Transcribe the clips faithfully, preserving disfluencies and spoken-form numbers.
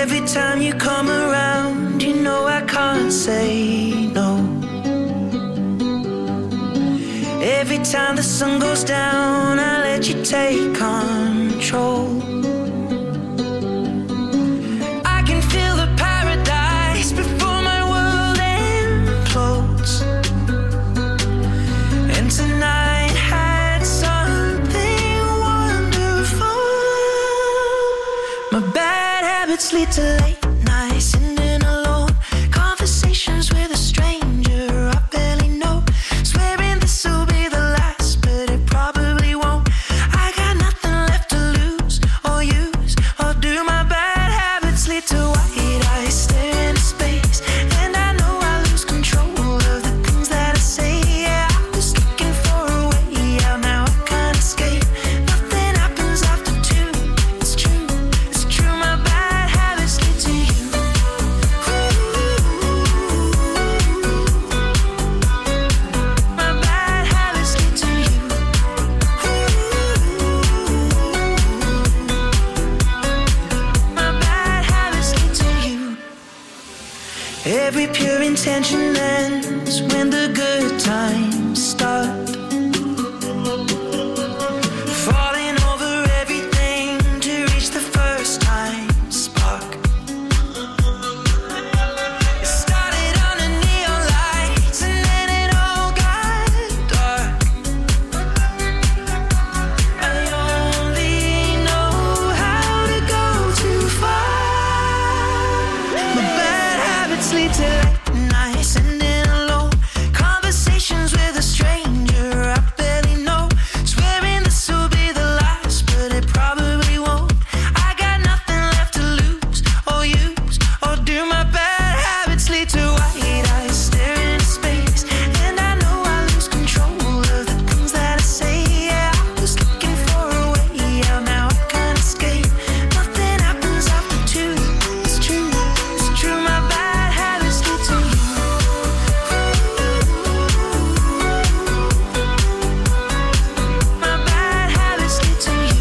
Every time you come around, you know I can't say no. Every time the sun goes down, I let you take control. I can feel the paradise before my world implodes. And tonight had something wonderful. My bad habits lead to late nights, sitting alone, conversations with a stranger I barely know, swearing this will be the last, but it probably won't. I got nothing left to lose or use or do. My bad habits lead to white eyes stare into space, and I know I lose control of the things that I say. Yeah, I was looking for a way out, now I can't escape. Nothing happens after two. It's true, it's true. My bad habits lead to you. My bad habits lead to you. My bad habits lead to you. Every pure intention ends when the good times start. Falling over everything to reach the first time spark. It started under neon lights and then it all got dark. I only know how to go too far. My bad habits lead to late nights, sitting alone, conversations with a stranger I barely know, swearing this will be the last, but it probably won't. I got nothing left to lose or use or do. My bad habits lead to white eyes staring into space, and I know I lose control of the things that I say. Yeah, I was looking for a way out, now I can't escape. Nothing happens after two. It's true, it's true. My bad habits lead to you. My bad habits lead to you.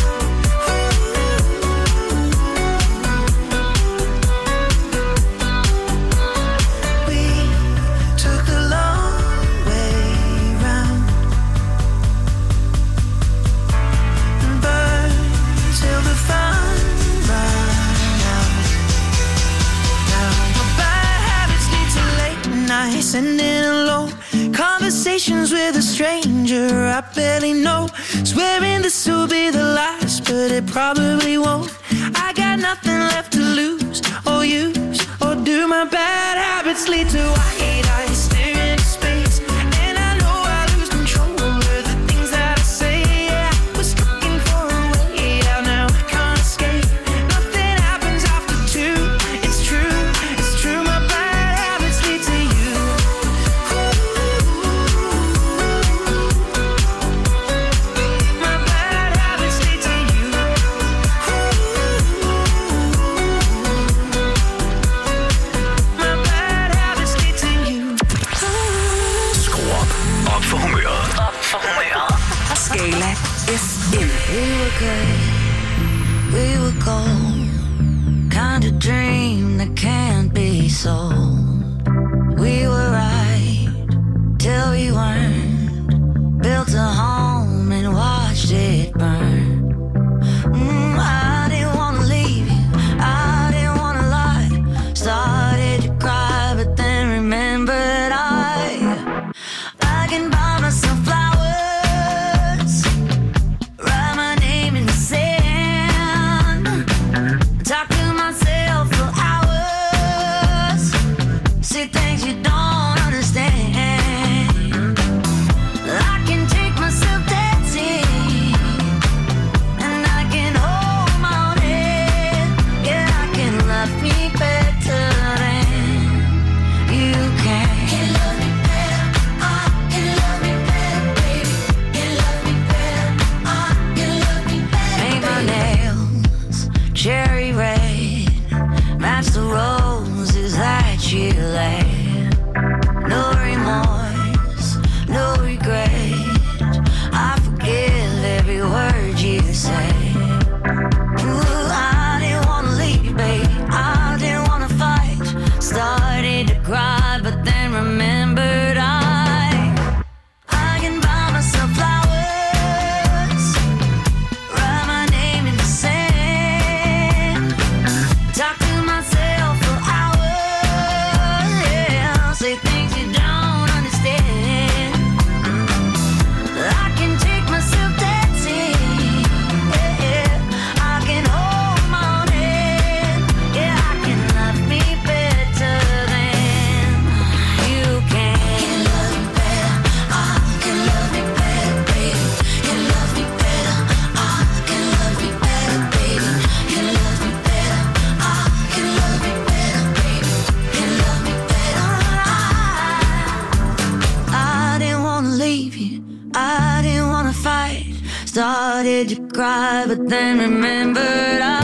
We took the long way round and burned till the fun ran out. Now my bad habits lead to late nights, sitting alone, conversations with a stranger I barely know, swearing this will be the last, but it probably won't. I got nothing left to lose or use or do. My bad habits lead to white eyes staring into space, and I know I lose control of the things that I say. Yeah, I was looking for a way out, now I can't escape. Nothing happens after two. It's true, it's true. My bad habits lead to you. My bad habits lead to you. My bad habits lead to you. Skru op. Op for humøret. Op for humøret. Skala F M. We were good, we were gold, kind of dream that can't be sold. We were right till we weren't, built a home and watched it burn. Mm, I didn't want to leave you, I didn't want to lie, started to cry but then remembered I I can buy myself flowers, write my name in the sand, talk to myself for hours, say things you don't you cry, but then remembered I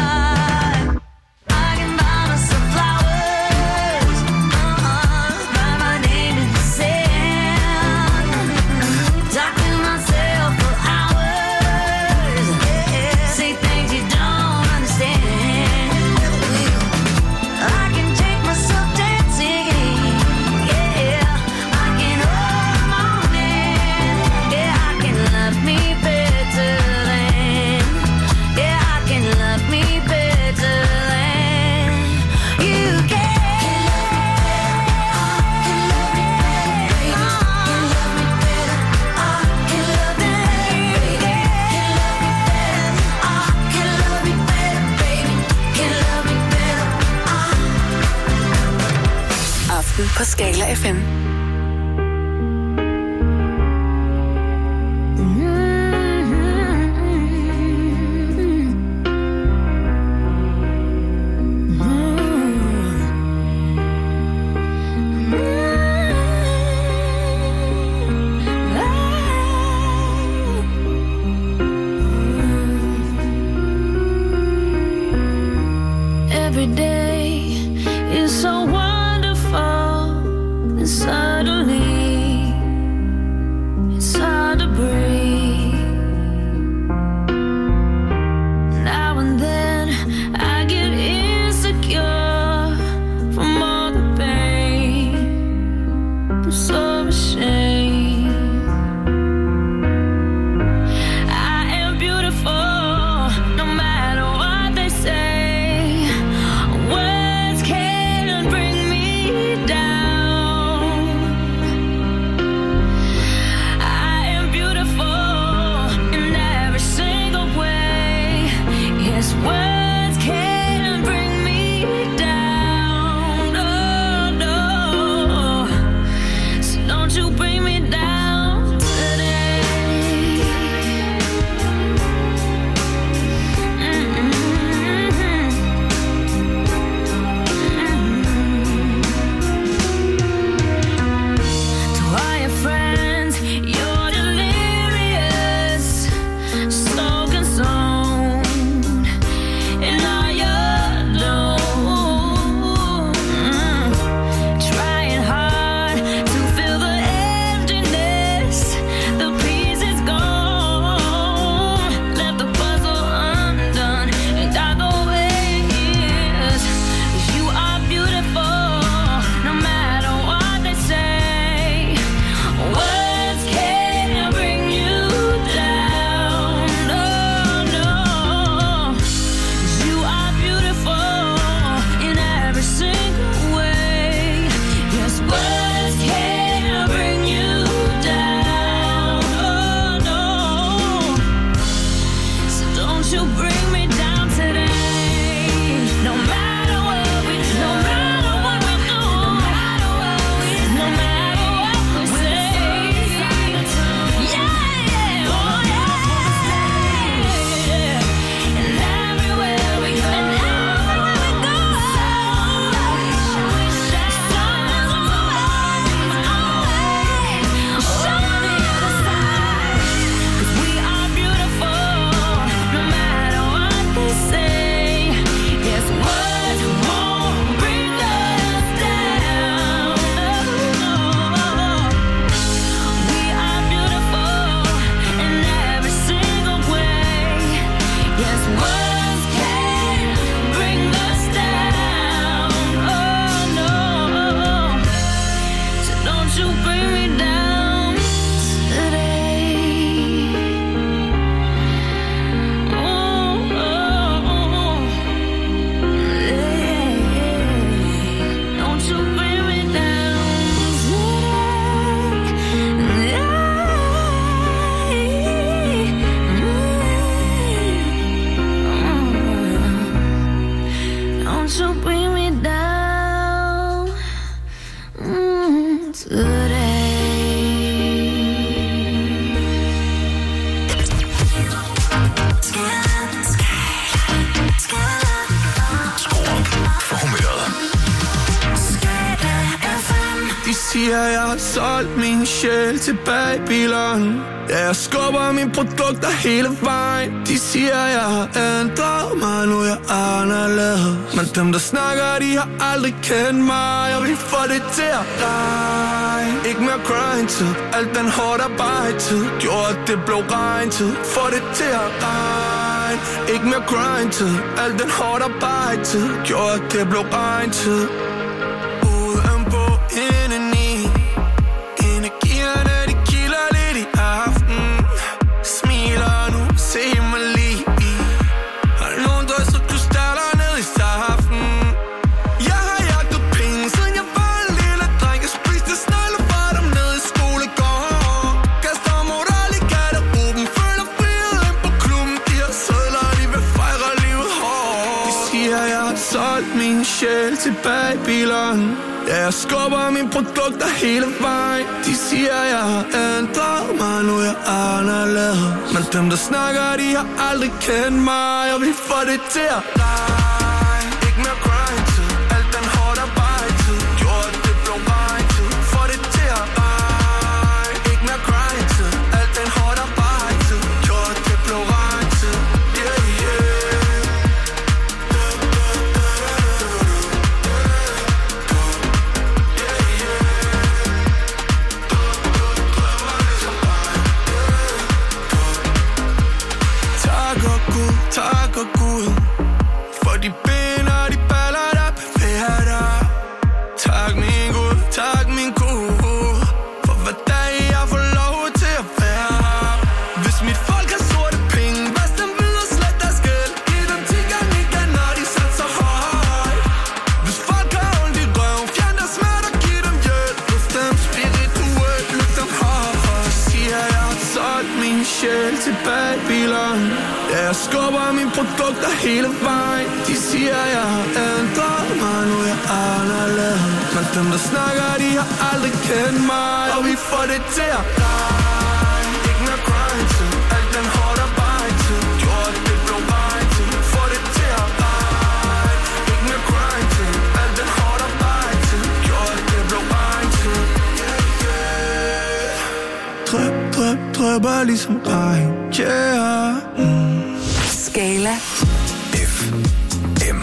på Skala F M. Every day is so wonderful, and suddenly it's hard to breathe. Now and then I get insecure from all the pain. I'm so ashamed. I am beautiful, no matter what they say. No matter what siger, jeg har solgt min sjæl til Babylon. Ja, jeg skubber mine produkter hele vejen. De siger, jeg har ændret mig, nu jeg er anderledes. Men dem, der snakker, de har aldrig kendt mig. Jeg vil få det til at regne. Ikke mere grind-tid, alt den hårdt arbejde-tid. Gjorde, det blev regn-tid. Få det til at regne. Ikke mere grind-tid, alt den hårdt arbejde-tid. Gjorde, det blev regn-tid. Udenpå, indeni. Energierne, de kilder lidt i aften. Smiler nu, se mig lige. Har nogen drysset krystaller ned i saften. Jeg har jagtet penge, siden jeg var en lille dreng. Jeg spiste snegle fra dem ned i skolegården. Kaster moral i garderoben, føler friheden på klubben. De har sædler, de vil fejre livet hårdt. De siger, jeg har solgt min sjæl til Babylon. Ja, jeg skubber mine produkter hele vejen. De siger, jeg har ændret mig, nu jeg er anderledes. Men dem, der snakker, de har aldrig kendt mig. Jeg vil få det til at regne. Ikke mere grind-tid, alt den hårdt arbejde-tid. Gjorde, det blev regn-tid. Få det til at regne. Ikke mere grind-tid, alt den hårdt arbejde-tid. Gjorde, det blev regn-tid. Yeah, yeah. Tak og Gud for de ben og de baller, der bevæger dig. Tak min Gud, tak min Gud for hver dag jeg får lov til at være her. Hvis mit folk har sorte penge, vask dem videre, slet deres gæld. Giv dem ti gange igen, når de satser højt. Hvis folk har ondt i røven, fjern deres smerte og giv dem hjælp. Løft dem spirituelt, løft dem højt. Så siger jeg har solgt min sjæl til Babylon. Ja, jeg skubber mine produkter hele vejen. De siger, jeg har ændret mig, nu jeg er anderledes. Men dem, der snakker, de har aldrig kendt mig. Og vi får det til at regne. Ikke mere grind-tid, alt den hårdt arbejde-tid. Gjorde, det blev regn-tid. Få det til at regne. Ikke mere grind-tid, alt den hårdt arbejde-tid. Gjorde, det blev regn-tid. Yeah, yeah. Drøb, drøb, drøber ligesom regn. Yeah. Mm. Skala F M.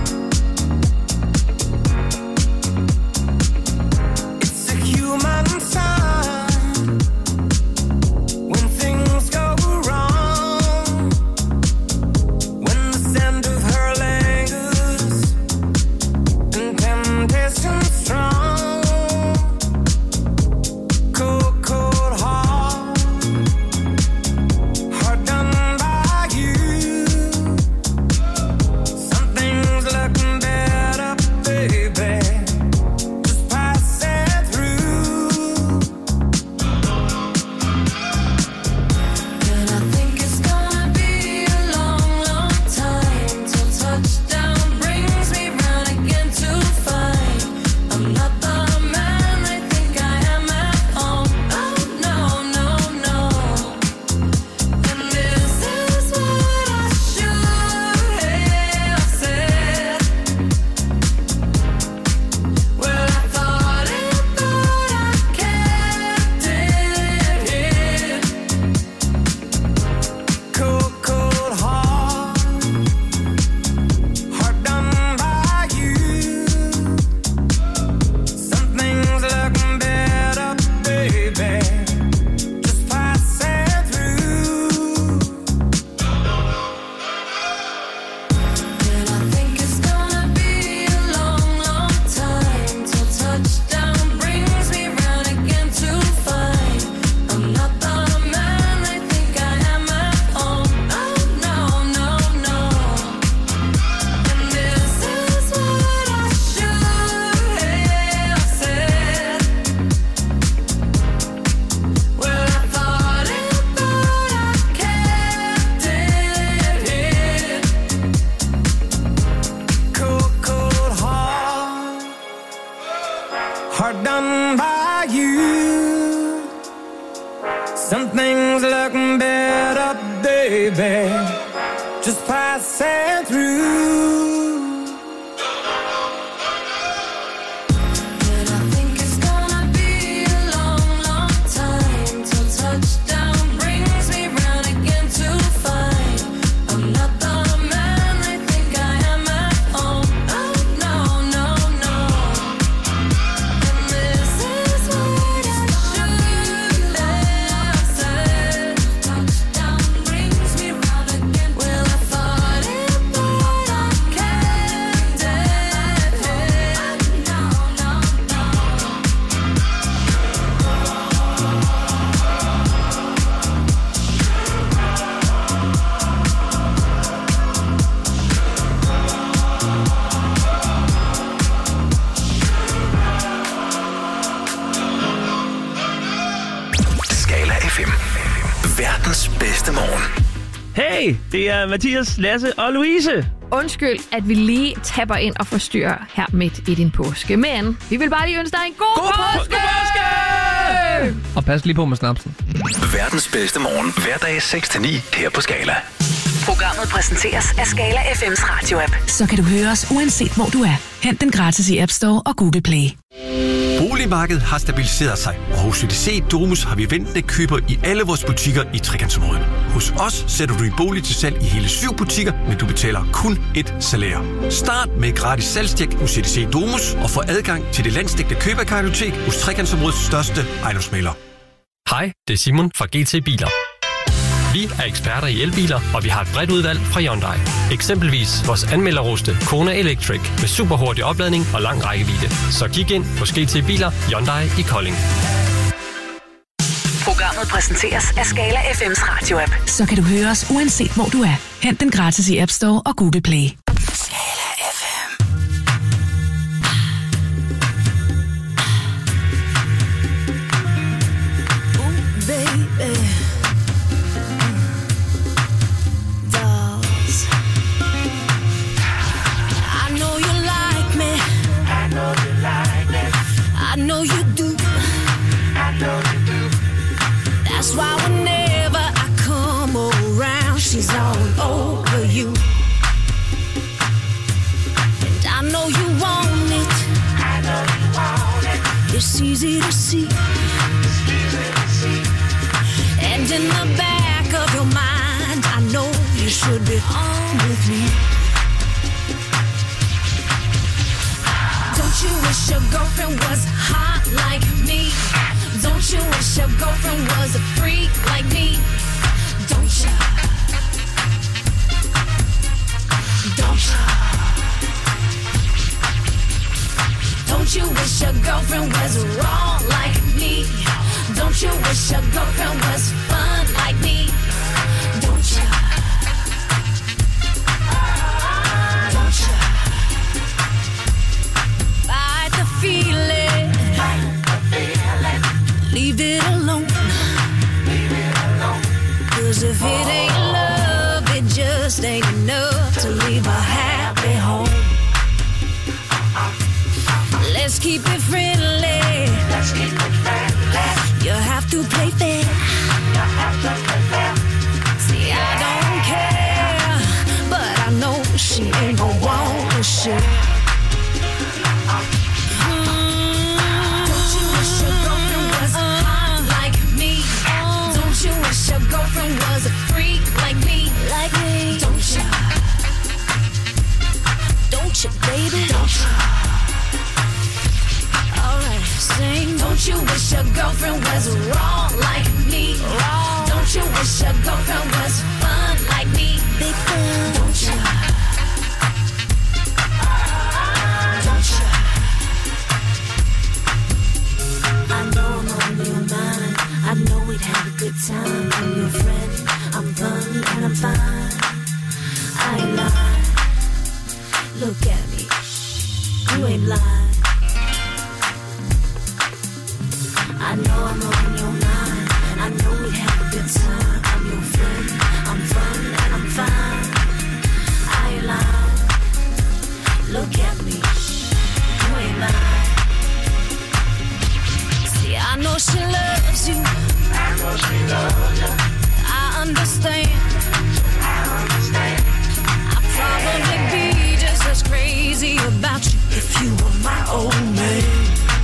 It's a human sign when things go wrong. When the scent of her lingers and temptation strong. Cold, cold heart, heart done by you. Something's looking better, baby. Just pass it through. And I think it's gonna be a long, long time till touchdown brings me round again to find I'm not the man I think I am at home. Oh no, no, no. And this is what I should have said. Well, I thought it, but I kept it hid. Cold, cold heart, heart done by you. Something's looking better, baby. Just pass it through. And I think it's gonna be a long, long time till touchdown brings me round again to find I'm not the man I think I am at home. Oh no, no, no. And this is what I should have said. Well, I thought it, but I kept it hid. Cold, cold heart, heart done by you. Something's looking better, baby. Just pass it through. And I think it's gonna be Hej, det er Mathias, Lasse og Louise. Undskyld, at vi lige tapper ind og forstyrrer her midt i din påske. Men vi vil bare lige ønske dig en god, god påske! påske! Og pas lige på med snapsen. Verdens bedste morgen, hverdag seks til ni her på Skala. Programmet præsenteres af Skala F M's radio-app. Så kan du høre os uanset hvor du er. Hent den gratis i App Store og Google Play. Boligmarkedet har stabiliseret sig, og hos J D C Domus har vi ventende køber i alle vores butikker i Trekantsområdet. Hos os sætter du din bolig til salg i hele syv butikker, men du betaler kun ét salær. Start med et gratis salgstjek hos J D C Domus og få adgang til det landsdækkende køberkartotek hos Trekantsområdets største ejendomsmægler. Hej, det er Simon fra G T Biler. Vi er eksperter i elbiler, og vi har et bredt udvalg fra Hyundai. Eksempelvis vores anmelderroste Kona Electric med superhurtig opladning og lang rækkevidde. Så kig ind på G T Biler Hyundai i Kolding. Programmet præsenteres af Skala F M's radio-app. Så kan du høre os uanset hvor du er. Hent den gratis i App Store og Google Play. Skala F M. Ooh, baby. Dolls. I know you like me. I know you like me. I know you do. I know you do. That's why whenever I come around, she's all over you. And I know you want it. I know you want it. It's easy to see. It's easy to see. And in the back of your mind, I know you should be on with me. Don't you wish your girlfriend was hot like me? Don't you wish your girlfriend was a freak like me? Don't you? Don't you? Don't you wish your girlfriend was wrong like me? Don't you wish your girlfriend was fun like me? Don't you? Don't you? Fight the feeling. Fight the feeling. Leave it alone. Leave it alone. 'Cause if it ain't love, it just ain't enough to leave a happy home. Let's keep it friendly. Let's keep it friendly. You have to play fair. You have to play fair. See, I don't care, but I know she ain't gon' wanna share. Don't you wish your girlfriend was hot like me? Don't you wish your girlfriend was a freak like me? Like me? Don't you? Don't you, baby? Don't you? Alright, sing. Don't you wish your girlfriend was wrong like me? Wrong. Don't you wish your girlfriend was fun like me? Big fun. Don't you? Don't you? I know I'm on your mind. I know we'd have a good time. I'm your friend. I'm fun and I'm fine. I ain't lying. Look at me. You ain't lying. I know I'm on your mind. I know we'd have a good time. I'm your friend. I'm fun and I'm fine. I ain't lying. Look at me. You ain't lying. See, I know she loves you. I know she loves you. I understand. I understand. I'd probably be just as crazy about you if you were my old man.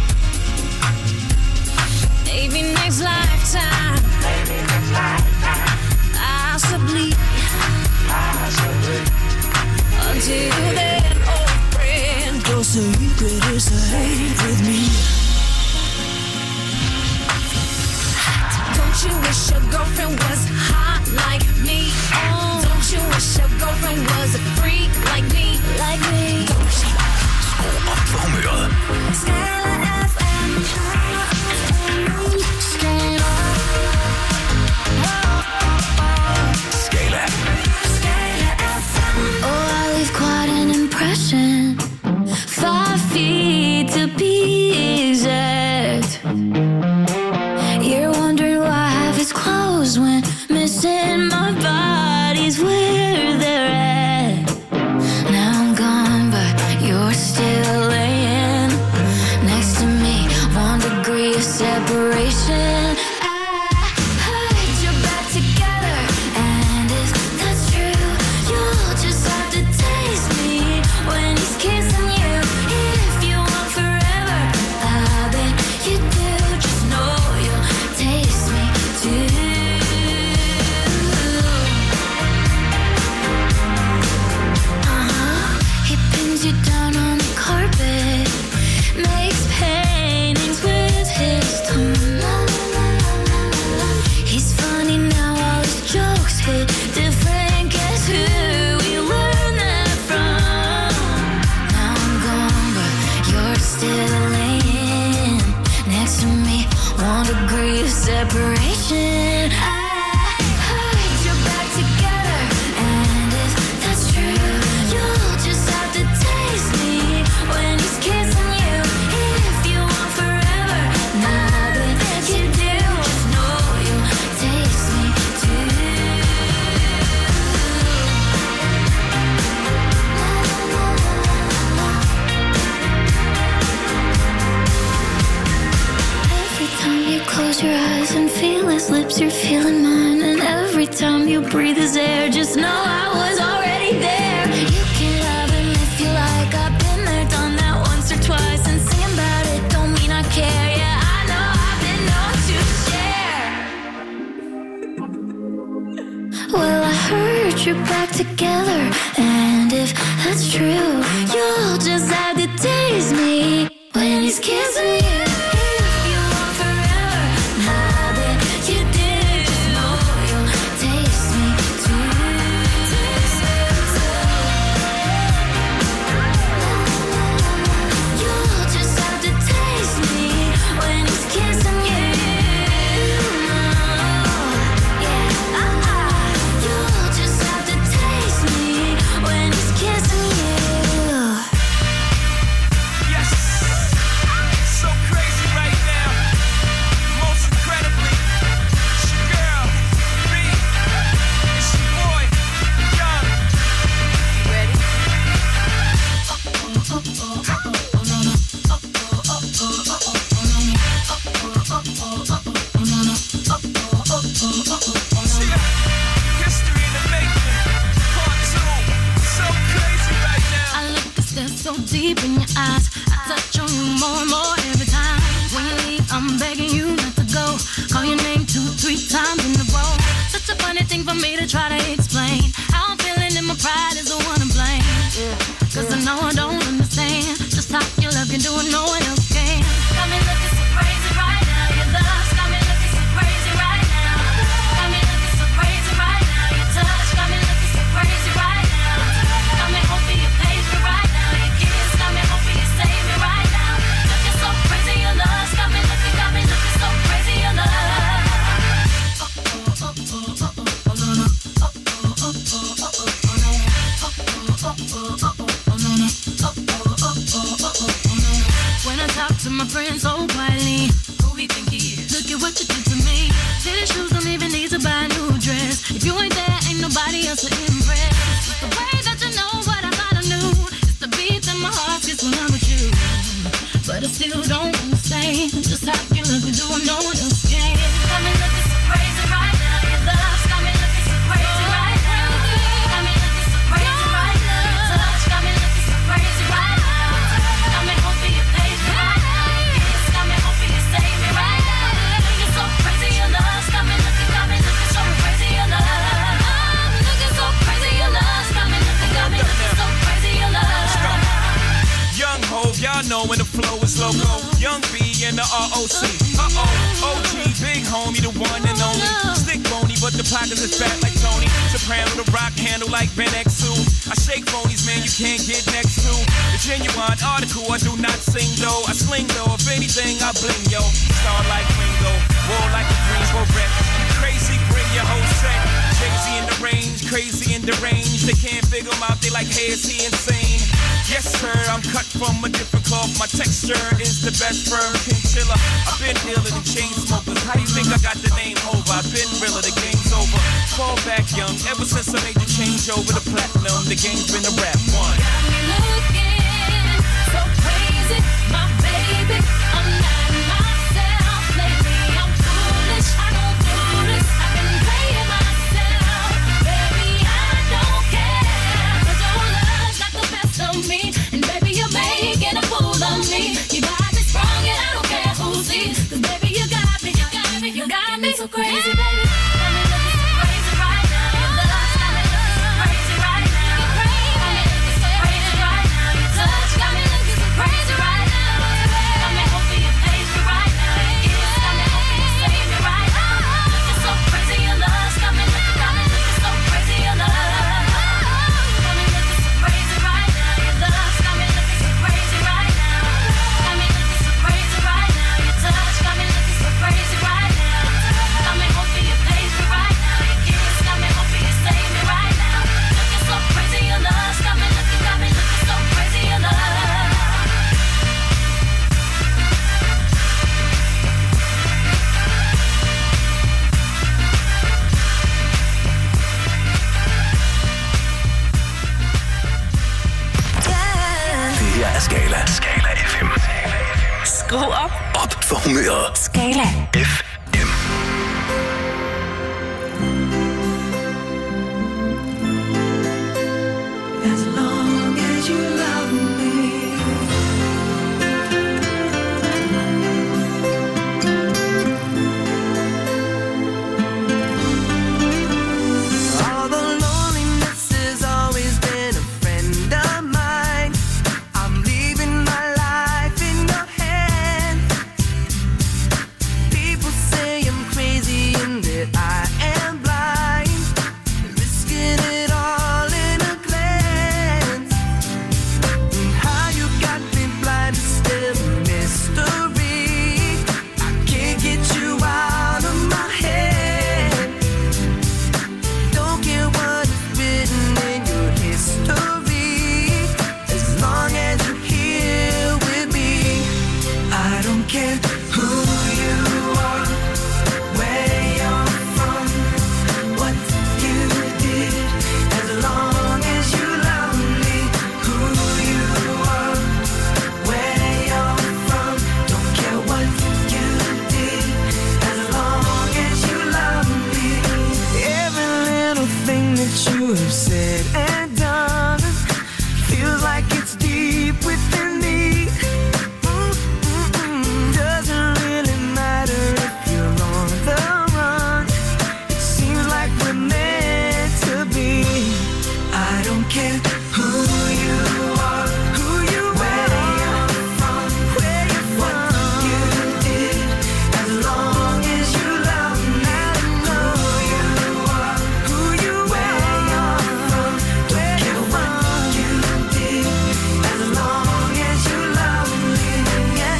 Maybe next lifetime. Maybe next lifetime. Possibly. Possibly. Until then, old friend, your secret is safe with me. Don't you wish your girlfriend was hot like me? Don't you wish your girlfriend was a freak like me? Like me? Don't you? Skru op for humøret. Skala F M. Skala. Skala. Skala F M. Oh, I leave quite an impression. Five feet to be exact. You're wondering why half is closed when missing my body's weight. separation. I heard you're back together, and if that's true, you'll just have to taste me when he's kissing you. If you want forever, now that you do, just know you'll taste me too. Every time you close your eyes and feel his lips, you're feeling mine. And every time you breathe his air, just know I was already there. You can love him if you like. I've been there, done that once or twice. And singing about it don't mean I care. Yeah, I know I've been known to share. Well, I heard you're back together, and if that's true, you'll just have to taste me when he's kissing you. If you want forever, now that you did, just know you'll taste me too. You'll just have to taste me when he's kissing you. Yeah, uh-uh. You'll just have to taste me when he's kissing you. Yes, so crazy right now. Most incredibly, it's your girl, me. It's your boy, Young. Ready? See ya. History in the making. Part two. So crazy right now. I look a step so deep in your eyes. I touch on you more and more every time. When you leave, I'm begging you not to go. Call your name two, three times in a row. Such a funny thing for me to try to explain. How I'm feeling and my pride is the one to blame. Cause I know I don't understand just how your love can do it, no one else can. Got me looking so crazy right now. Your love's got me looking so crazy right now. Got me looking so crazy right now. Your touch got me looking so crazy right now. Got me hoping you page me right now. Your kiss got me hoping you save me right now. Looking so crazy, your love's got me looking, got me looking so crazy, your love. When I talk to my friends so quietly, who we think he is? Look at what you did to me. Tennis shoes don't even need to buy a new dress. If you ain't there, ain't nobody else to impress. It's the way that you know what I thought I knew. It's the beat that my heart gets when I'm with you. But I still don't understand just how you look and do what no one else can. Got me looking so crazy right now. Your love's got me looking so crazy right now. Got me looking so crazy right now. Your touch got me looking so crazy right now. Got me hoping you page me right now. Your kiss got me hoping you save me right now. Looking so crazy, your love's got me looking, got me looking so crazy, your love. I'm looking so crazy, your love's got me looking, got me looking so crazy, your love. Young Hov, y'all know when the flow is loco. Young B and the R O C. Uh-oh, O G, big homie, the one and only. Stick bony, but the pockets is fat like Tony. Soprano, the rock handle like Ben X two. I shake phonies, man, you can't get next to. The genuine article, I do not sing though. I sling though, if anything, I bling yo. Star like Ringo, war like a Greensboro wreck. Crazy, bring your whole set. Jay-Z in the range, crazy in the range. They can't figure him out, they like, hey, is he insane? Yes, sir, I'm cut from a different cloth. My texture is the best firm chinchilla. I've been dealing in chain smokers. How you think I got the name over? I've been realer, the game's over. Fall back young, ever since I made the change over to platinum. The game's been a rap one. Got me looking so crazy, my baby. I'm not myself lately. I'm foolish. I don't do this. I've been playing myself, baby. I don't care. 'Cause your love's got the best of me, and baby, you're making a fool of me. You got me strong, and I don't care who sees. 'Cause baby, you got me, you got me, you got me so crazy, baby. Got me looking so crazy right now. Your love's got me looking so crazy right now. Got me looking so crazy right now. Your touch got me looking so crazy right now. af Skala. Skala F M. Skru op. Op for humøret. Skala F M. As long as you love me. All the loneliness has always been a friend of mine. I'm leaving my life in your hands. People say I'm crazy and that I am blind, risking it all in a glance. And how you got me blind is still a mystery. I can't get you out of my head. Don't care what is written in your history, as long as you're here with me. I don't care who you are, where you're from, what you did, as long as you love me. Who you are, where you're from, don't care what you did, as long as you love me. Every little thing that you have said and done feels like it's deep within me. Mm-mm-mm. Doesn't really matter if you're on the run. It seems like we're meant to be. I don't care who you are, who you where you're from, where you're from, what you did, as long as you love me. Who you are, who you where you're from, don't care what you did, as long as you love me. Yeah.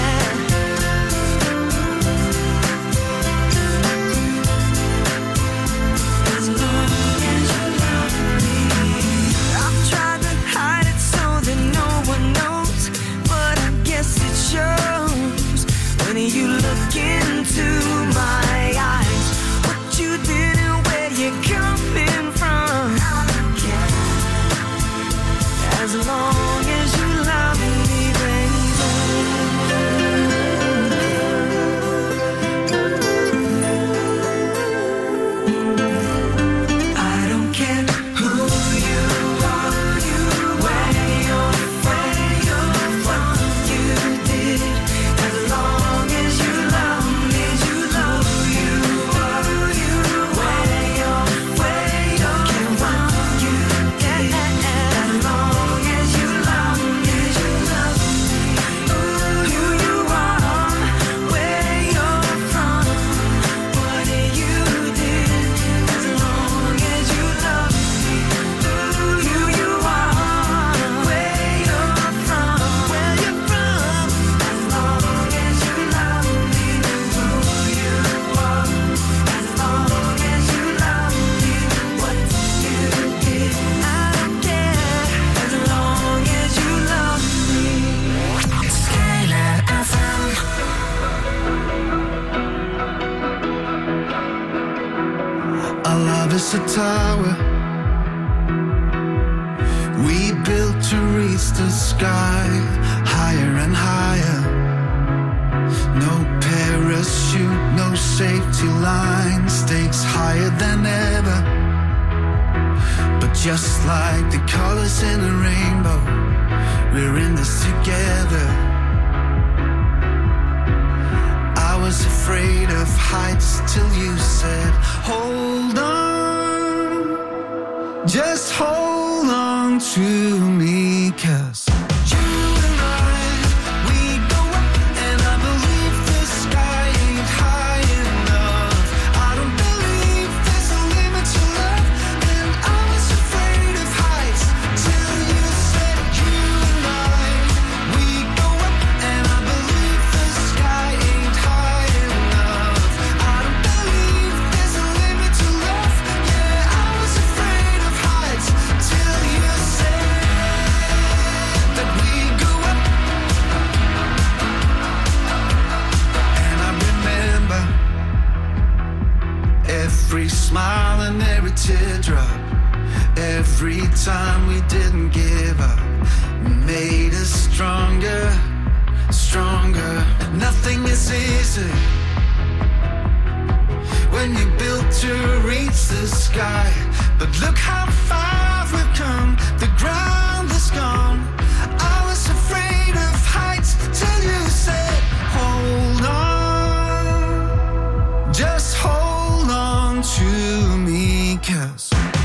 As long as you love me. I've tried to hide it so that no one knows, but I guess it shows when you look into my eyes. What you did and where you're coming from. I don't care, as long as you love me, baby. I don't care who you are, where you're from, what you did, as long as you love me. You love who you are, where you're from, don't care what you did, as long as you love me. You love who you are, where you're from, what you did, as long as you love me. Who you are, where you're from, where you're from, as long as you love me. Who you are, as long as you love me. What you did, I don't care, as long as you love me. Skala F M. Our love is a tower we built to reach the sky, higher and higher. No parachute, no safety line, stakes higher than ever. But just like the colors in a rainbow, we're in this together. I was afraid of heights till you said, hold on, just hold on to me, 'cause you and I, we go up, and I believe the sky ain't high enough. I don't believe there's a limit to love, and I was afraid of heights till you said, you and I, we go up, and I believe the sky ain't high enough. I don't believe there's a limit to love. Yeah, I was afraid of heights till you said that we go up. And I remember every smile and every teardrop, every time we didn't give up, made us stronger, stronger. Nothing is easy when you build to reach the sky. But look how far we've come, the ground is gone. I was afraid of heights till you said, hold on, just hold on to me, 'cause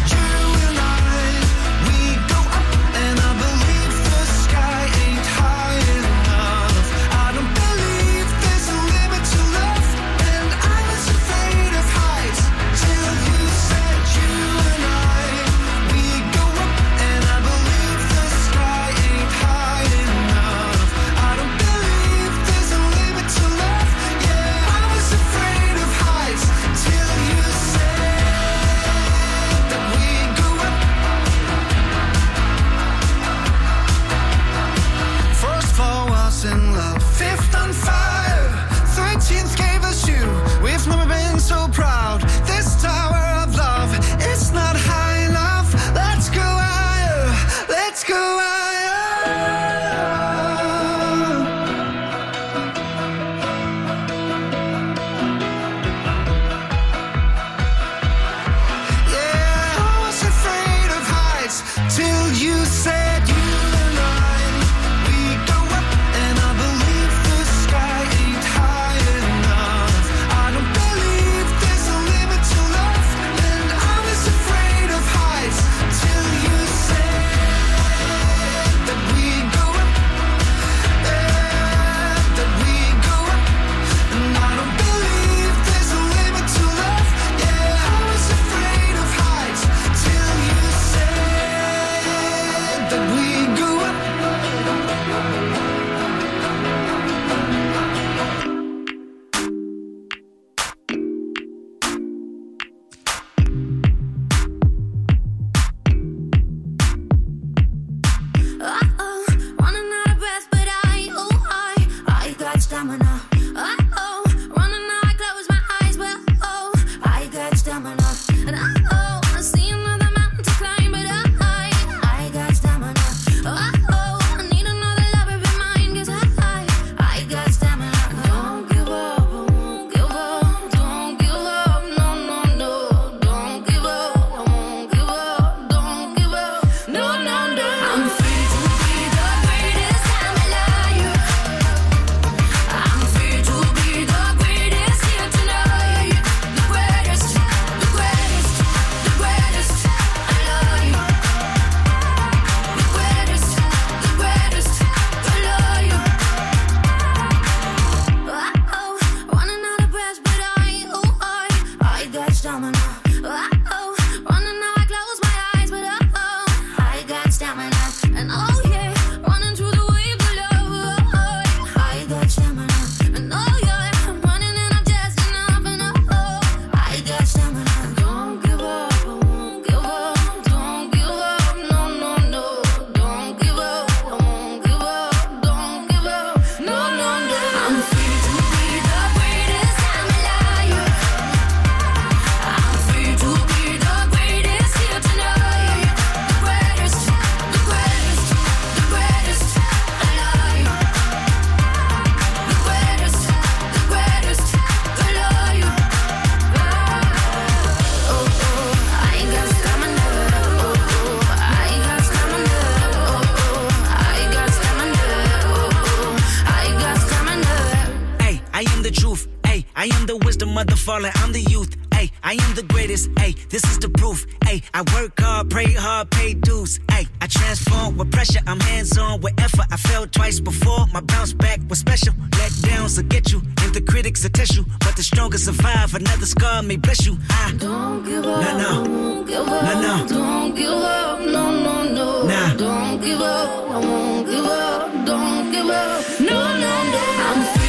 falling, I'm the youth, ayy, I am the greatest, ayy, this is the proof, ayy, I work hard, pray hard, pay dues, ayy, I transform with pressure, I'm hands-on with effort, I fell twice before, my bounce back was special, let downs will get you, and the critics will test you, but the strongest survive, another scar may bless you, I don't give up, no, no, don't give up, no, no, don't give up, no, no, no, nah. Don't give up, I won't give up, don't give up, no, no, no, I'm free.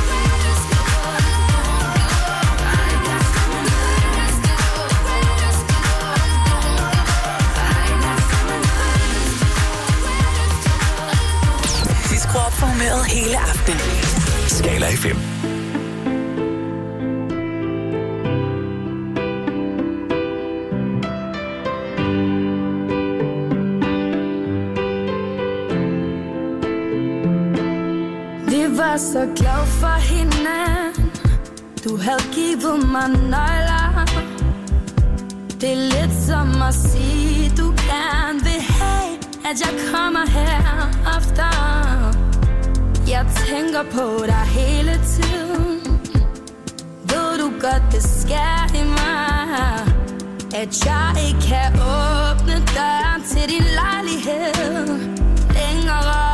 We'll be right back. aften. Skala F M. Vi var så glad for hinanden. Du havde givet mig nøgler. Det er lidt som at sige, du gerne vil have, at jeg kommer her ofte. Jeg tænker på dig hele tiden. Ved du godt, det sker i mig, at jeg ikke kan åbne døren til din lejlighed længere.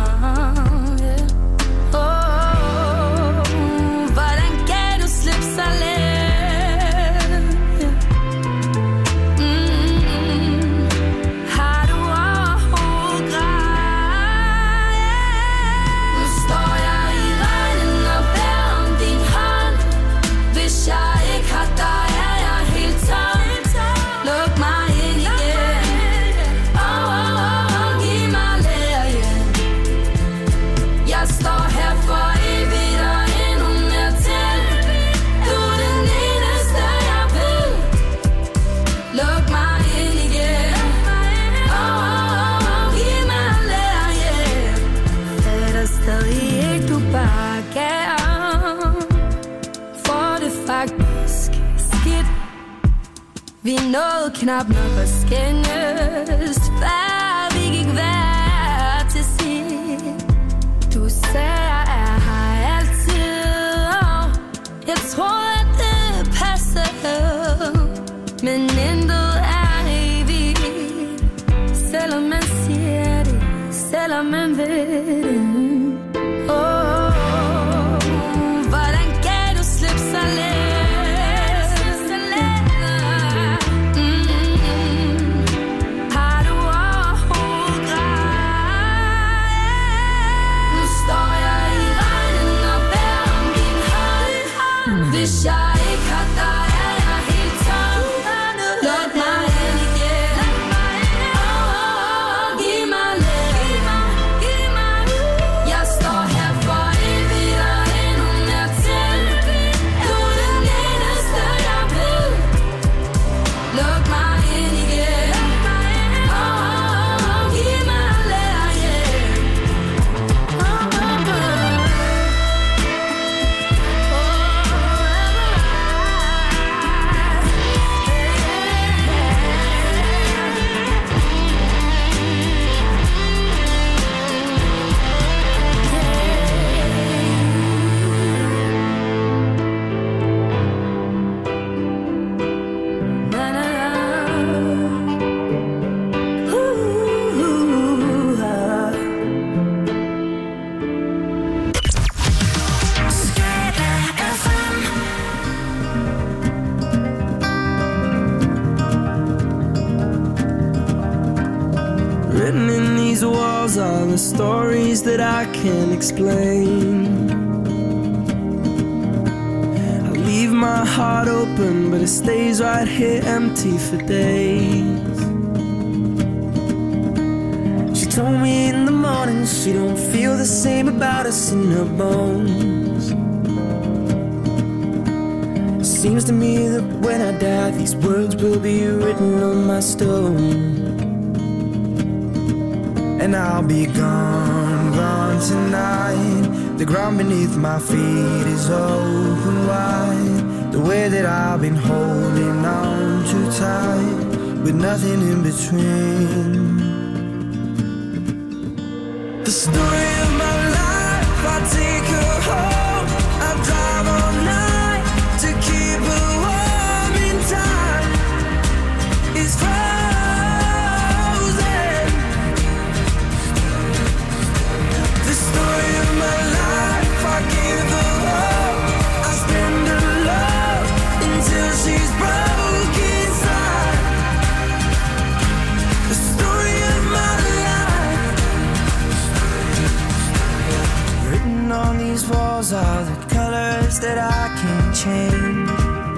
Vi nåede knap nok at skændes, før vi gik hver til sit. Du sagde, jeg er her altid, og jeg troede, at det passede. Men intet er evigt, selvom man siger det, selvom man ved det. Oh, hvordan gav du slip så let? Hvis jeg ikke har dig, er jeg helt tom. Luk mig ind igen. Oh, giv mig lidt. Jeg står her for evigt og endnu mere til. Du er den eneste, jeg vil. Luk mig ind igen. Oh, giv mig lidt, yeah. Oh, oh, oh. Written in these walls are the stories that I can't explain. I leave my heart open, but it stays right here empty for days. She told me in the morning she don't feel the same about us in her bones. It seems to me that when I die, these words will be written on my stone. And I'll be gone, gone tonight. The ground beneath my feet is open wide. The way that I've been holding on too tight, with nothing in between. The story of my life, I take her home. I drive all night to keep her warm in time. It's frozen. The story of my life, I give her all. I spend her love until she's broke inside. The story of my life. Written on these walls are the colors that I can't change.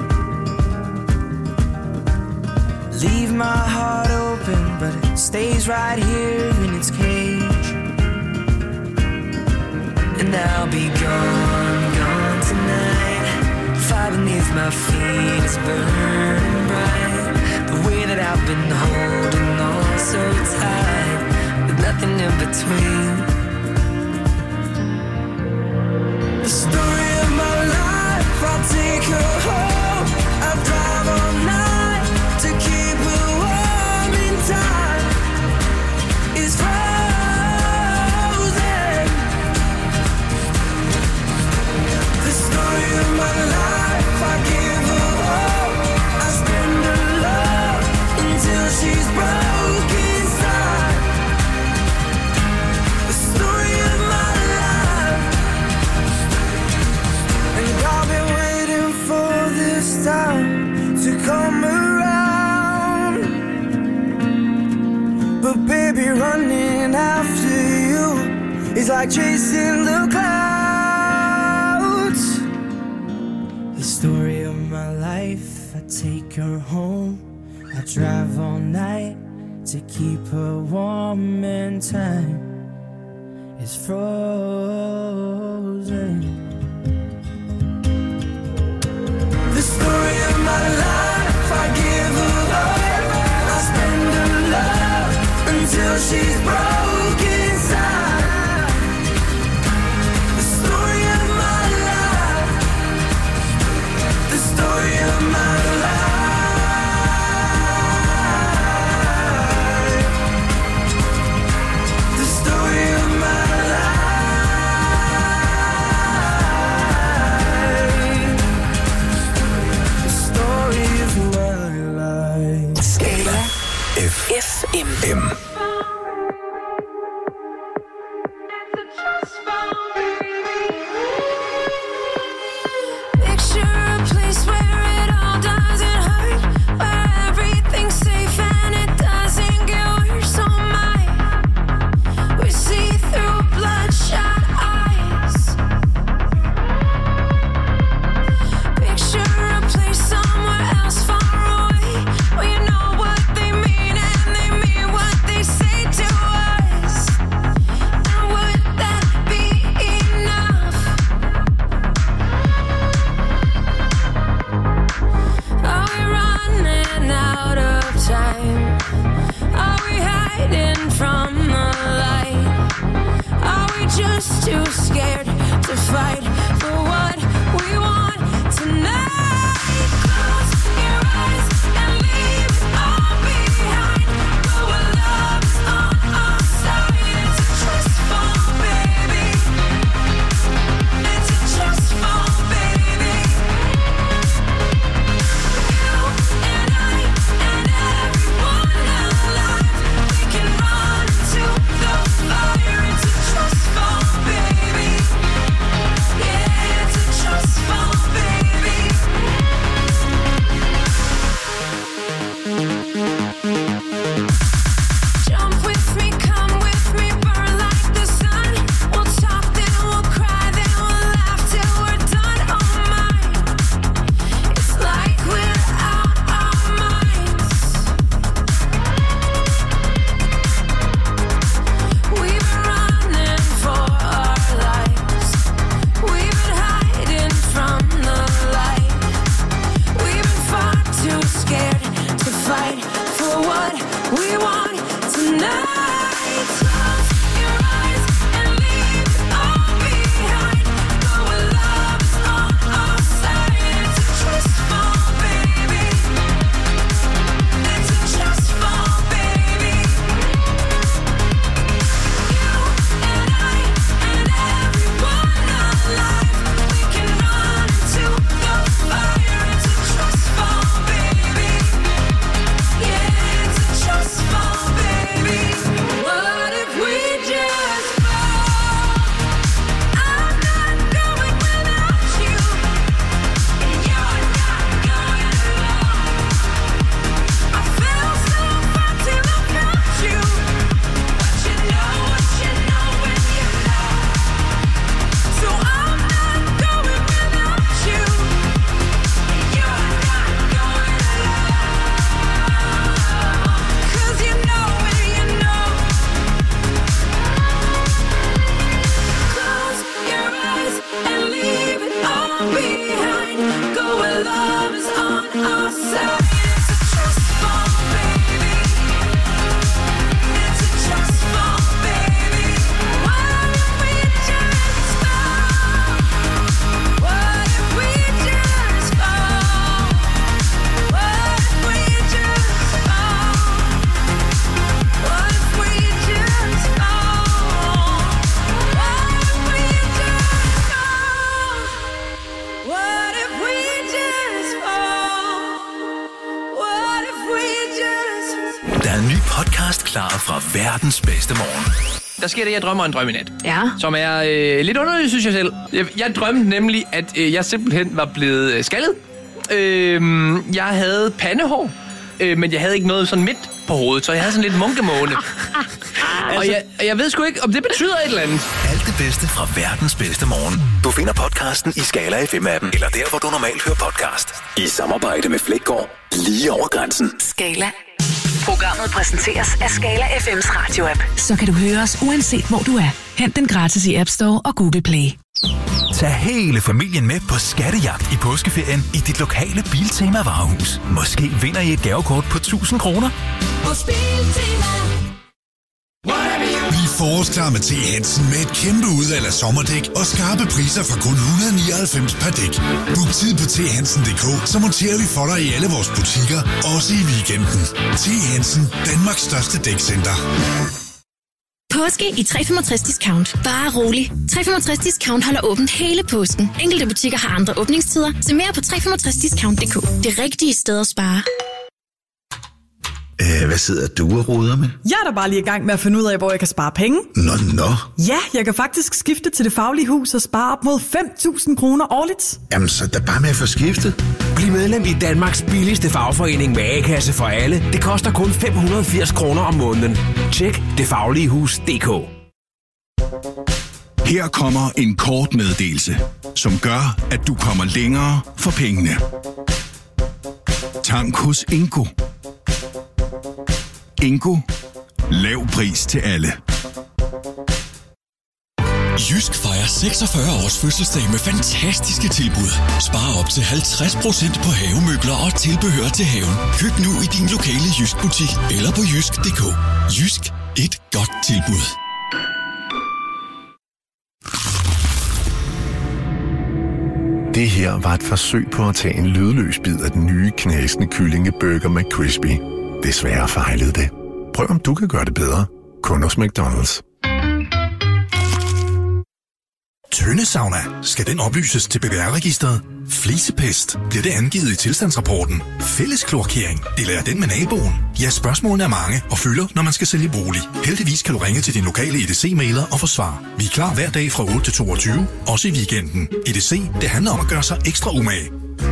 Leave my heart open, but it stays right here in its cage. And and I'll be gone, gone tonight. Fire beneath my feet is burning bright. The way that I've been holding on so tight, with nothing in between. The story of my life, I'll take her home. I'll drive all night to keep her warm in time. It's frozen. The story of my life, I give her hope. I spend her love until she's broken inside. The story of my life. And I've been waiting for this time to come around. But baby, running after you is like chasing the clouds. The story of my life, I take her home. I drive all night to keep her warm and time is frozen. The story of my life, I give her love. I spend her love until she's broken inside. The story of my life. The story of my life. The story of my life. The story podcast klar fra verdens bedste morgen. Der sker det, jeg drømmer en drøm i nat. Ja. Som er øh, lidt underligt, synes jeg selv. Jeg, jeg drømte nemlig, at øh, jeg simpelthen var blevet øh, skaldet. Øh, jeg havde pandehår, øh, men jeg havde ikke noget sådan midt på hovedet, så jeg havde sådan lidt munkemåne. altså, og jeg, jeg ved sgu ikke, om det betyder et eller andet. Alt det bedste fra verdens bedste morgen. Du finder podcasten i Skala F M-appen, eller der, hvor du normalt hører podcast. I samarbejde med Flækgaard, lige over grænsen. Skala. Programmet præsenteres af Skala F M's radio-app. Så kan du høre os uanset hvor du er. Hent den gratis i App Store og Google Play. Tag hele familien med på skattejagt i påskeferien i dit lokale Biltema varehus. Måske vinder I et gavekort på tusind kroner. Hos Biltema. Vi er forårsklar med T. Hansen med et kæmpe udvalg af sommerdæk og skarpe priser fra kun et hundrede og nioghalvfems per dæk. Book tid på t hansen punktum d k, så monterer vi for dig i alle vores butikker, også i weekenden. T. Hansen, Danmarks største dækcenter. Påske i tre femogtres Discount. Bare rolig. tre femogtres Discount holder åbent hele påsken. Enkelte butikker har andre åbningstider. Se mere på tre femogtres discount punktum d k. Det rigtige sted at spare. Æh, hvad sidder du og roder med? Jeg er da bare lige i gang med at finde ud af, hvor jeg kan spare penge. Nå, nå. Ja, jeg kan faktisk skifte til Det Faglige Hus og spare op mod fem tusind kroner årligt. Jamen, så der bare med at få skiftet. Bliv medlem i Danmarks billigste fagforening med A-kasse for alle. Det koster kun fem hundrede og firs kroner om måneden. Tjek det faglige hus punktum d k. Her kommer en kort meddelelse, som gør, at du kommer længere for pengene. Tank hos Ingo. Ingo. Lav pris til alle. Jysk fejrer seksogfyrre års fødselsdag med fantastiske tilbud. Spar op til halvtreds procent på havemøbler og tilbehør til haven. Køb nu i din lokale Jysk butik eller på jysk punktum d k. Jysk. Et godt tilbud. Det her var et forsøg på at tage en lydløs bid af den nye knasende kyllingeburger McCrispy. Desværre fejlede det. Prøv om du kan gøre det bedre. Kun hos McDonald's. Tøndesauna. Skal den oplyses til B V R-registret? Flisepest. Bliver det angivet i tilstandsrapporten? Fælleskloakering. Eller er den med naboen? Ja, spørgsmålene er mange og fylder, når man skal sælge bolig. Heldigvis kan du ringe til din lokale E D C-mailer og få svar. Vi er klar hver dag fra otte til toogtyve, også i weekenden. E D C, det handler om at gøre sig ekstra umage.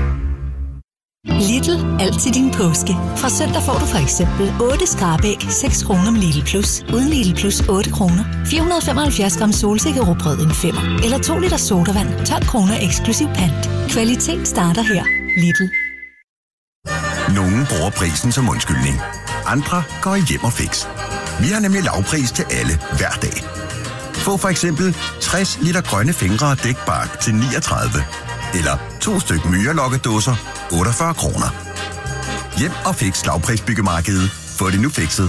Lidl. Altid din påske. Fra søndag får du for eksempel otte skrabæg, seks kroner med Lidl Plus. Uden Lidl Plus otte kroner. fire hundrede og femoghalvfjerds gram solsikkerrugbrød en femmer. Eller to liter sodavand, tolv kroner eksklusiv pant. Kvalitet starter her. Lidl. Nogle bruger prisen som undskyldning. Andre går hjem og fix. Vi har nemlig lavpris til alle hver dag. Få for eksempel tres liter grønne fingre og dækbark til niogtredive. Eller to styk myrelokkedåser, otteogfyrre kroner. Hjem og fix lavprisbyggemarkedet. Få det nu fikset.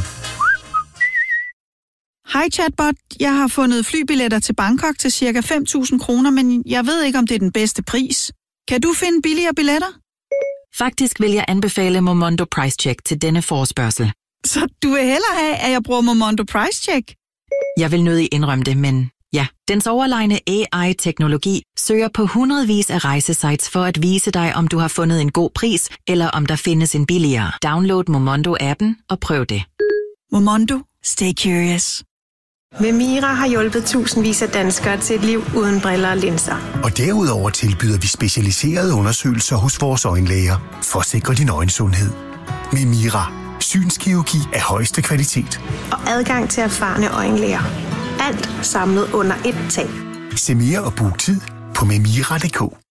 Hej chatbot, jeg har fundet flybilletter til Bangkok til cirka fem tusind kroner, men jeg ved ikke, om det er den bedste pris. Kan du finde billigere billetter? Faktisk vil jeg anbefale Momondo Price Check til denne forespørgsel. Så du vil hellere have, at jeg bruger Momondo Price Check? Jeg vil nødig indrømme det, men ja, dens overlegne A I-teknologi søger på hundredvis af rejsesites for at vise dig, om du har fundet en god pris, eller om der findes en billigere. Download Momondo-appen og prøv det. Momondo. Stay curious. Memira har hjulpet tusindvis af danskere til et liv uden briller og linser. Og derudover tilbyder vi specialiserede undersøgelser hos vores øjenlæger for at sikre din øjensundhed. Memira. Synskirurgi af højeste kvalitet. Og adgang til erfarne øjenlæger. Alt samlet under ét tag. Se mere og book tid på memira punktum d k.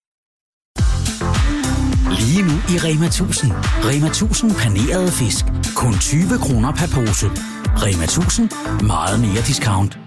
Lige nu i Rema tusind. Rema tusind panerede fisk. Kun tyve kroner per pose. Rema tusind. Meget mere discount.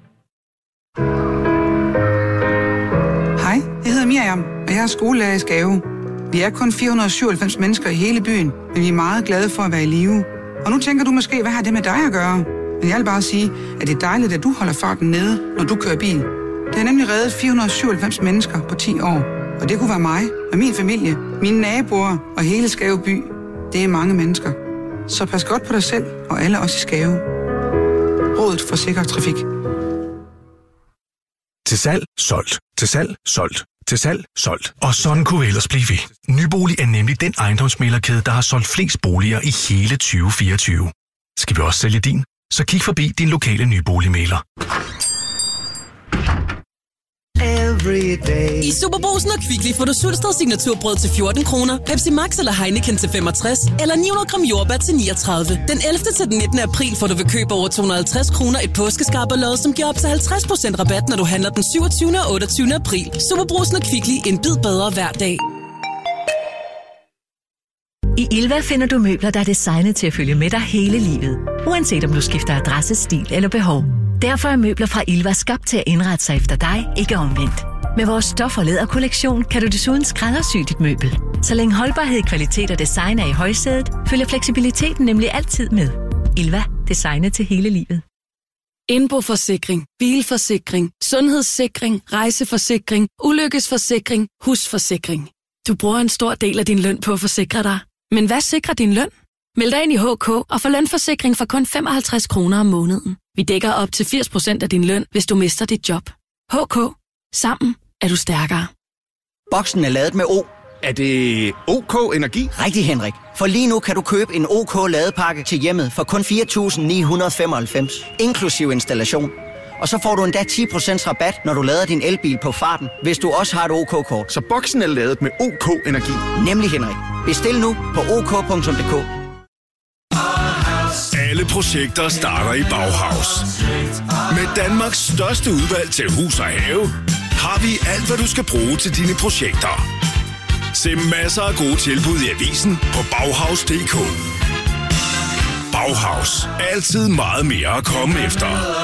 Hej, jeg hedder Miriam, og jeg er skolelærer i Skave. Vi er kun fire hundrede og syvoghalvfems mennesker i hele byen, men vi er meget glade for at være i live. Og nu tænker du måske, hvad har det med dig at gøre? Men jeg vil bare sige, at det er dejligt, at du holder farten nede, når du kører bil. Det har nemlig reddet fire hundrede og syvoghalvfems mennesker på ti år. Og det kunne være mig og min familie, mine naboer og hele Skave by. Det er mange mennesker. Så pas godt på dig selv og alle os i Skave. Rådet for sikker trafik. Til salg, solgt. Til salg, solgt. Til salg, solgt. Og sådan kunne vi ellers blive ved. Nybolig er nemlig den ejendomsmæglerkæde, der har solgt flest boliger i hele tyve fireogtyve. Skal vi også sælge din? Så kig forbi din lokale nyboligmægler. I Superbrugsen og Kvickly får du Sulsted signaturbrød til fjorten kroner, Pepsi Max eller Heineken til femogtres, eller ni hundrede gram jordbær til niogtredive. Den ellevte til den nittende april får du ved køb over to hundrede og halvtreds kroner et påskeskarberlod, som giver op til halvtreds procent rabat, når du handler den syvogtyvende og otteogtyvende april. Superbrugsen og Kvickly, en bid bedre hver dag. I Ilva finder du møbler, der er designet til at følge med dig hele livet. Uanset om du skifter adresse, stil eller behov. Derfor er møbler fra Ilva skabt til at indrette sig efter dig, ikke omvendt. Med vores stof- og læderkollektion kan du desuden skræddersy dit møbel. Så længe holdbarhed, kvalitet og design er i højsædet, følger fleksibiliteten nemlig altid med. Ilva. Designet til hele livet. Indboforsikring, bilforsikring, sundhedssikring, rejseforsikring, ulykkesforsikring, husforsikring. Du bruger en stor del af din løn på at forsikre dig. Men hvad sikrer din løn? Meld dig ind i H K og få lønforsikring for kun femoghalvtreds kroner om måneden. Vi dækker op til firs procent af din løn, hvis du mister dit job. H K. Sammen er du stærkere. Boksen er ladet med O. Er det OK Energi? Rigtig, Henrik. For lige nu kan du købe en OK ladepakke til hjemmet for kun fire tusind ni hundrede og femoghalvfems, inklusiv installation. Og så får du endda ti procent rabat, når du lader din elbil på farten, hvis du også har et OK-kort. Så boksen er ladet med OK Energi? Nemlig, Henrik. Bestil nu på ok punktum d k. Alle projekter starter i Bauhaus. Med Danmarks største udvalg til hus og have, har vi alt, hvad du skal bruge til dine projekter. Se masser af gode tilbud i avisen på Bauhaus punktum d k. Bauhaus. Altid meget mere at komme efter.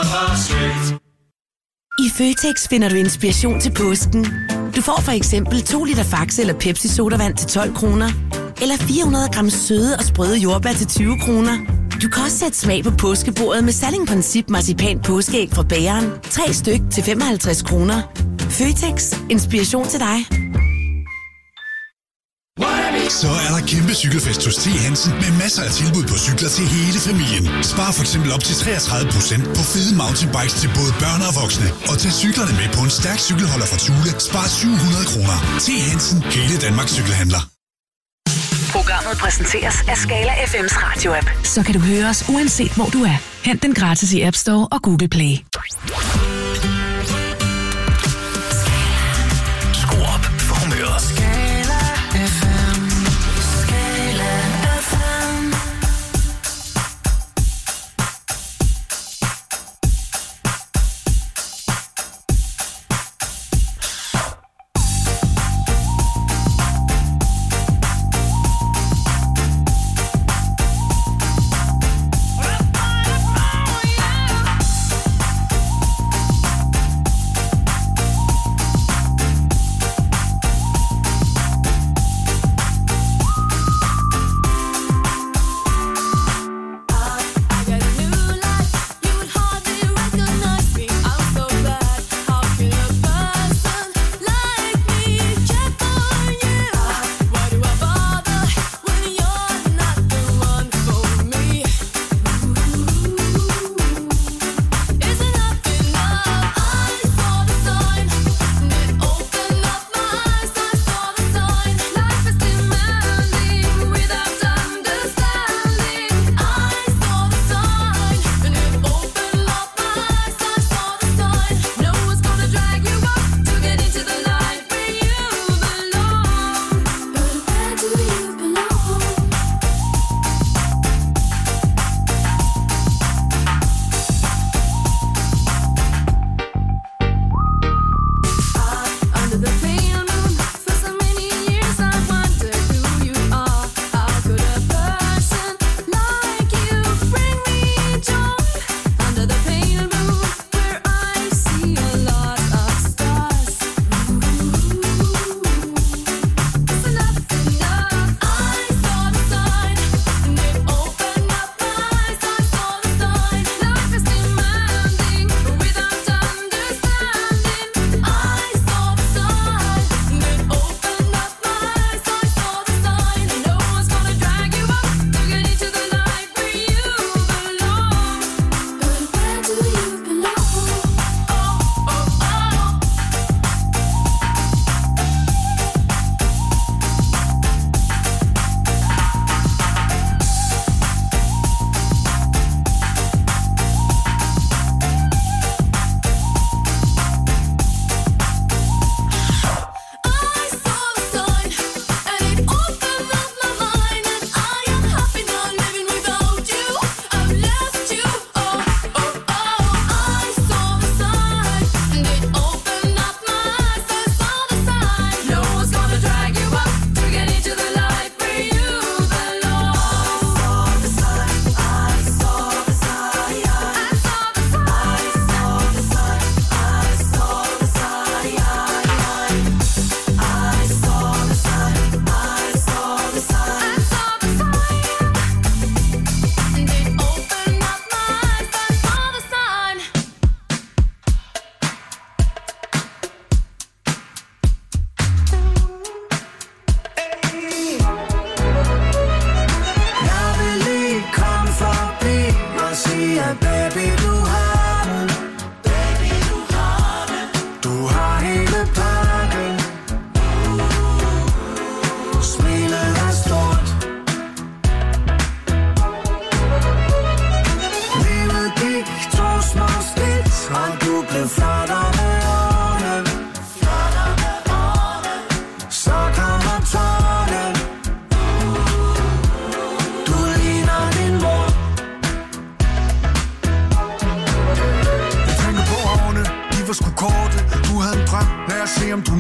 I Føtex finder du inspiration til påsken. Du får for eksempel to liter Faxe eller Pepsi sodavand til tolv kroner. Eller fire hundrede gram søde og sprøde jordbær til tyve kroner. Du kan også sætte smag på påskebordet med Salling-Princip marcipan påskeæg fra bageren. Tre styk til femoghalvtreds kroner. Føtex. Inspiration til dig. Så er der kæmpe cykelfest hos T. Hansen med masser af tilbud på cykler til hele familien. Spar for eksempel op til treogtredive procent på fede mountainbikes til både børn og voksne. Og tag cyklerne med på en stærk cykelholder fra Thule. Spar syv hundrede kroner. T. Hansen. Hele Danmarks cykelhandler. Programmet præsenteres af Skala F M's radio-app. Så kan du høre os uanset hvor du er. Hent den gratis i App Store og Google Play. Skru op for humøret.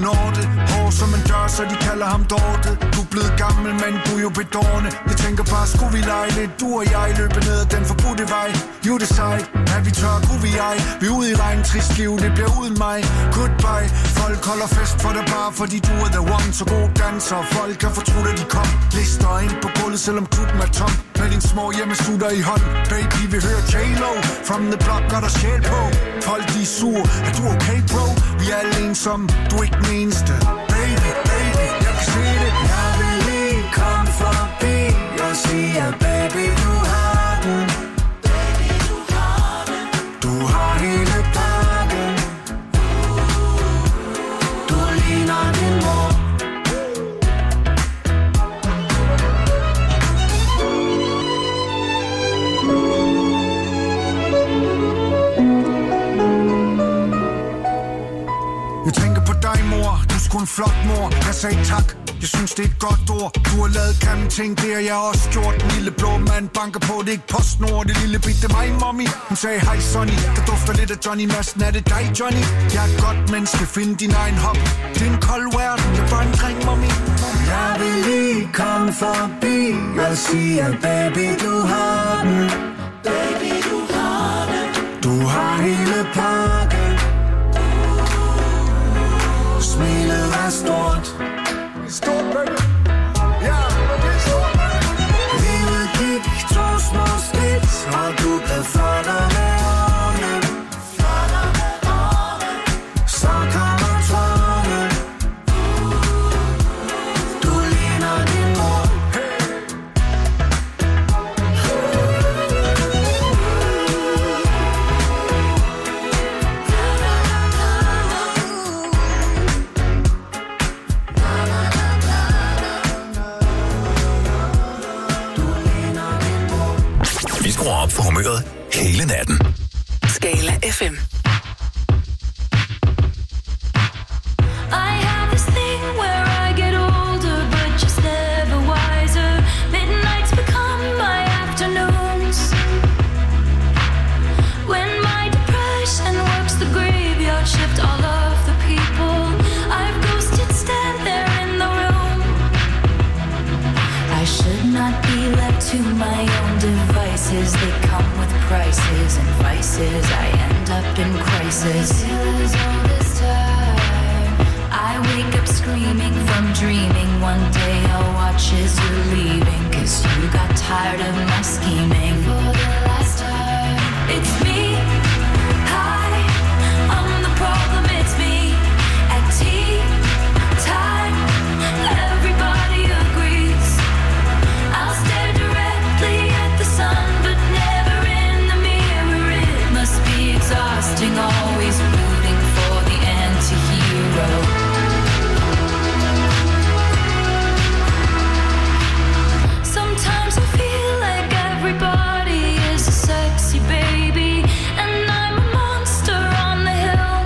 når det. Hår som en dør, så de kalder ham Dorte. Du er blevet gammel, men du er jo bedårende. Jeg tænker bare, skulle vi lege lidt? Du og jeg løber ned ad den forbudte vej. You decide, er vi tør, kunne vi ej? Vi er ude i regn, trist liv, det bliver uden mig. Goodbye, folk holder fest for dig bare, fordi du er the one. Så god danser, folk kan fortrude, at de kom. Lister ind på gulvet, selvom klubben er tom. Med din små hjemmesutter i hånd. Baby, vi hører J-Lo from the block, gør der sjæl på. Folk, de er sur, er du okay, bro? Vi er alle ensomme, du er ikke den eneste. Baby, baby, jeg kan se det. Jeg vil lige komme forbi og sige, at baby, du har den. Baby, du har den. Du har hele pakken. Du ligner din mor. Jeg tænker på dig, mor. Du er sgu en flot mor. Jeg sagde tak. Jeg synes, det er et godt ord. Du har lavet grimme ting, det har jeg også gjort. Den lille blå mand banker på, det er ikke PostNord. Det lille bitte mig, mommy. Hun sagde, hej Sonny. Der dufter lidt af Johnny Madsen. Er det dig, Johnny? Jeg er et godt menneske. Find din egen hop. Det er en kold verden. Jeg er bare en dreng, mommy. Jeg vil lige komme forbi og sige, at baby, du har den. Baby, du har den. Du har hele pakken. Smilet er stort. Stort, baby. Ja, det er stort, baby. Livet gik to små skridt, og du blev flottere med årene. Flottere med årene. Så kommer tårne. Du ligner din mor. Vi skruer op for humøret hele natten. Skala F M. I have this thing where I get older, but just never wiser. Midnights become my afternoons. When my depression works the graveyard shift, all of the people I've ghosted stand there in the room. I should not be left to my own devices. They come with prices and vices. I end up in crisis. All this time I wake up screaming from dreaming. One day I'll watch as you're leaving, 'cause you got tired of my scheming. For the last time, it's me. Hi, I'm the problem, it's me. At tea time, everybody agrees. I'll stare directly at the sun, but never in the mirror. It must be exhausting, always rooting for the anti-hero. Sometimes I feel like everybody is a sexy baby, and I'm a monster on the hill.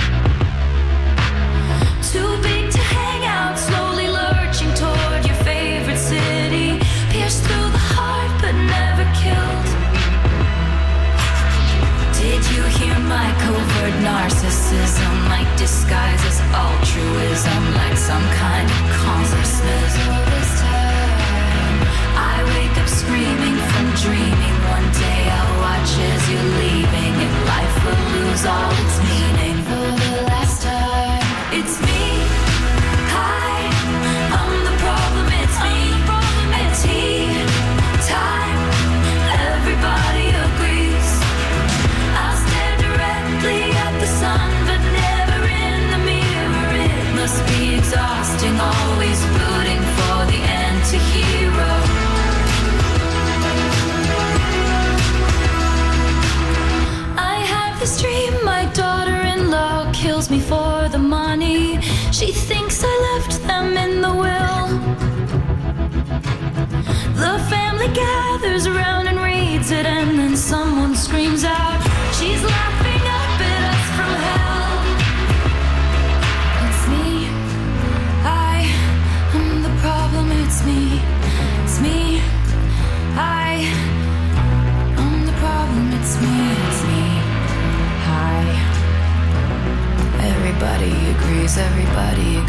Too big to hang out, slowly lurching toward your favorite city. Pierced through the heart, but never killed. Did you hear my covert narcissism? Like disguise as altruism, like some kind of consciousness. All this time I wake up screaming from dreaming. One day I'll watch as you're leaving, and life will lose all its meaning. For the last time, it's me. Hi, I'm the problem, it's me. At tea time, everybody agrees. I'll stare directly at the sun, but never in the mirror. It must be exhausting, always rooting for the anti-hero. I have this dream, my daughter-in-law kills me for the money. She thinks I left them in the will. The family gathers around and reads it, and then someone screams out, she's laughing up at us from hell. It's me. I am the problem, it's me. It's me. I am the problem, it's me. It's me. Hi. Everybody agrees, everybody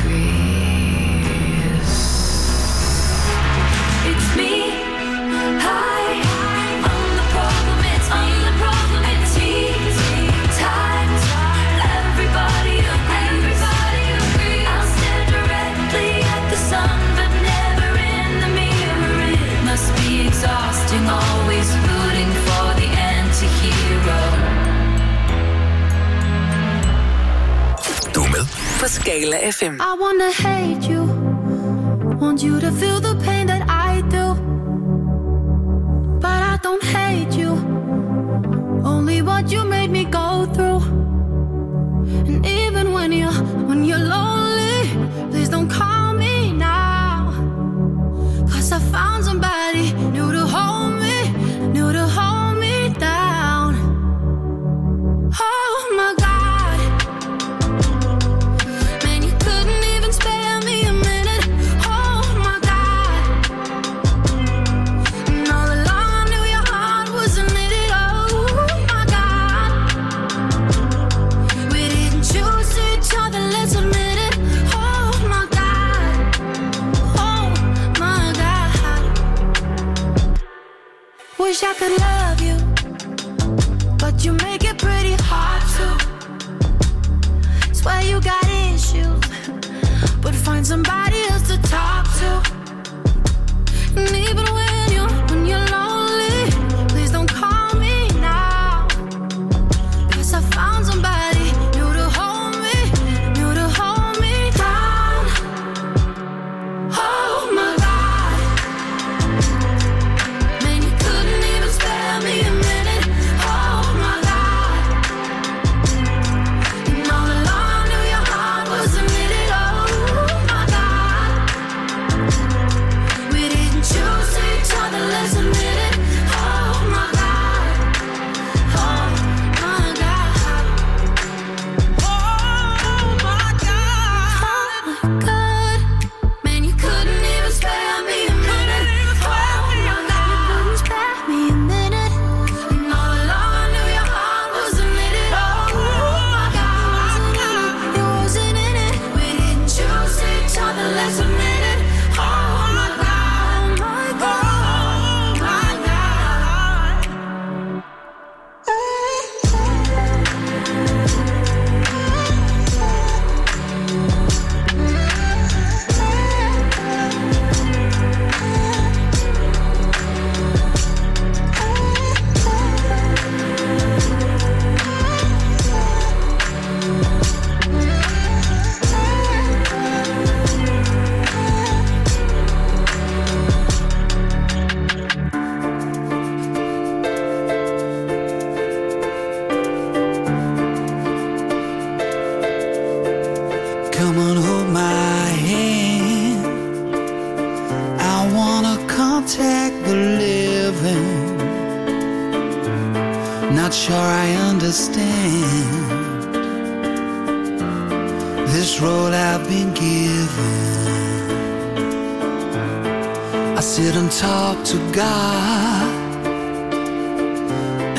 Skala F M. I wanna hate you, want you to feel the pain that I do, but I don't hate you, only what you made me go through. And even when you're, when you're lonely, please don't call me now, 'cause I found somebody new to hold me, new to hold me down. Oh my God, man, you couldn't even spare me a minute. Oh my God, and all along I knew your heart wasn't in it. Oh my God, we didn't choose each other, let's admit it. Oh my God, oh my God. Wish I could love you, but you make it pretty hard to. Swear you got issues, but find somebody else to talk to. And even when you're, when you're lonely, please don't call me now, 'cause I found somebody new to hold me, new to hold me down. Oh my God, man, you couldn't even spare me a minute. Oh my God, and all along I knew your heart wasn't in it. Oh my God, we didn't choose each other, let's admit it. Oh my God, oh my God, oh my God, oh my God, man, you couldn't even spare me a minute. Oh my God, you couldn't spare me a minute. And all along I knew your heart wasn't in it. Oh my God, it wasn't in it. We didn't choose each other, let's admit it. Oh my God, my God, my God. Come on, hold my hand. I wanna contact the living. Not sure I understand this role I've been given. I sit and talk to God.